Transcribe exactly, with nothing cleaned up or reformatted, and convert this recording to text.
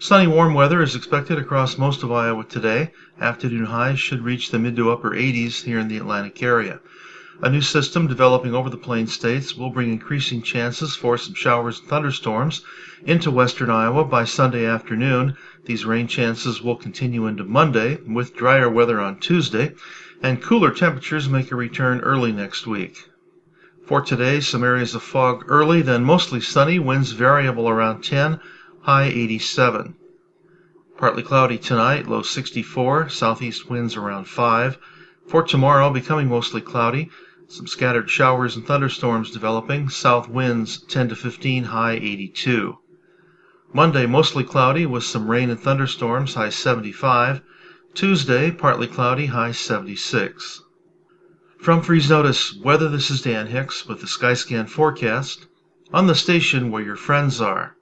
Sunny warm weather is expected across most of Iowa today. Afternoon highs should reach the mid to upper eighties here in the Atlantic area. A new system developing over the Plains states will bring increasing chances for some showers and thunderstorms into western Iowa by Sunday afternoon. These rain chances will continue into Monday, with drier weather on Tuesday, and cooler temperatures make a return early next week. For today, some areas of fog early, then mostly sunny, winds variable around ten, high eighty-seven. Partly cloudy tonight, low sixty-four, southeast winds around five. For tomorrow, becoming mostly cloudy, some scattered showers and thunderstorms developing, south winds ten to fifteen, high eighty-two. Monday, mostly cloudy with some rain and thunderstorms, high seventy-five. Tuesday, partly cloudy, high seventy-six. From Freeze Notice Weather, this is Dan Hicks with the Skyscan forecast on the station where your friends are.